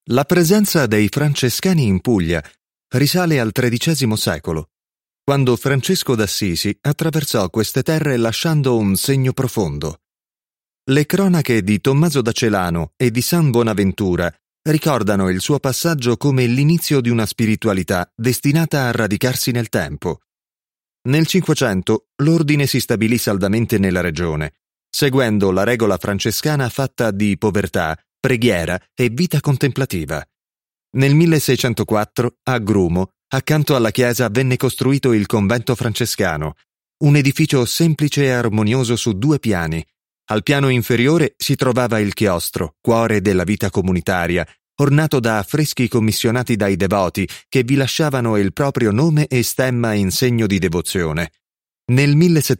La presenza dei francescani in Puglia risale al XIII secolo, quando Francesco d'Assisi attraversò queste terre lasciando un segno profondo. Le cronache di Tommaso da Celano e di San Bonaventura ricordano il suo passaggio come l'inizio di una spiritualità destinata a radicarsi nel tempo. Nel Cinquecento l'ordine si stabilì saldamente nella regione, seguendo la regola francescana fatta di povertà, preghiera e vita contemplativa. Nel 1604, a Grumo, accanto alla chiesa venne costruito il convento francescano, un edificio semplice e armonioso su 2 piani. Al piano inferiore si trovava il chiostro, cuore della vita comunitaria, ornato da affreschi commissionati dai devoti che vi lasciavano il proprio nome e stemma in segno di devozione. Nel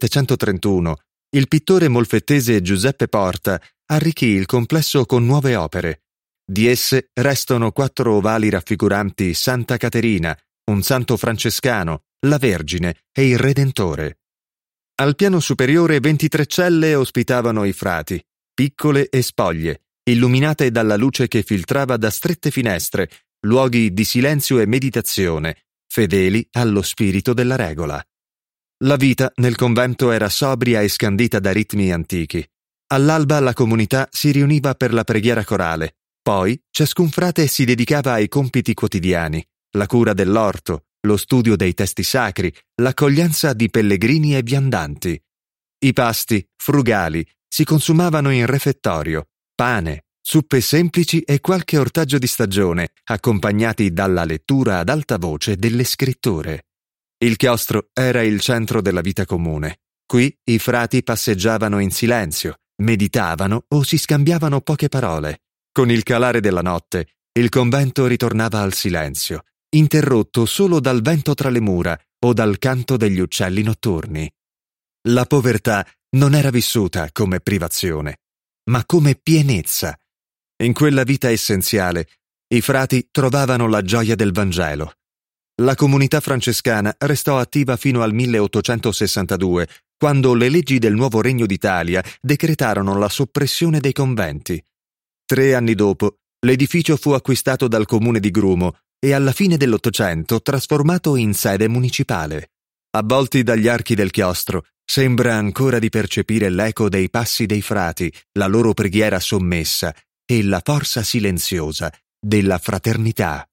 1731, il pittore molfettese Giuseppe Porta arricchì il complesso con nuove opere. Di esse restano 4 ovali raffiguranti Santa Caterina, un santo francescano, la Vergine e il Redentore. Al piano superiore 23 celle ospitavano i frati, piccole e spoglie, illuminate dalla luce che filtrava da strette finestre, luoghi di silenzio e meditazione, fedeli allo spirito della regola. La vita nel convento era sobria e scandita da ritmi antichi. All'alba la comunità si riuniva per la preghiera corale, poi ciascun frate si dedicava ai compiti quotidiani, la cura dell'orto, lo studio dei testi sacri, l'accoglienza di pellegrini e viandanti. I pasti, frugali, si consumavano in refettorio, pane, zuppe semplici e qualche ortaggio di stagione, accompagnati dalla lettura ad alta voce delle scritture. Il chiostro era il centro della vita comune. Qui i frati passeggiavano in silenzio, meditavano o si scambiavano poche parole. Con il calare della notte, il convento ritornava al silenzio, interrotto solo dal vento tra le mura o dal canto degli uccelli notturni. La povertà non era vissuta come privazione, ma come pienezza. In quella vita essenziale, i frati trovavano la gioia del Vangelo. La comunità francescana restò attiva fino al 1862, quando le leggi del nuovo Regno d'Italia decretarono la soppressione dei conventi. 3 anni dopo, l'edificio fu acquistato dal comune di Grumo e alla fine dell'Ottocento trasformato in sede municipale. Avvolti dagli archi del chiostro, sembra ancora di percepire l'eco dei passi dei frati, la loro preghiera sommessa e la forza silenziosa della fraternità.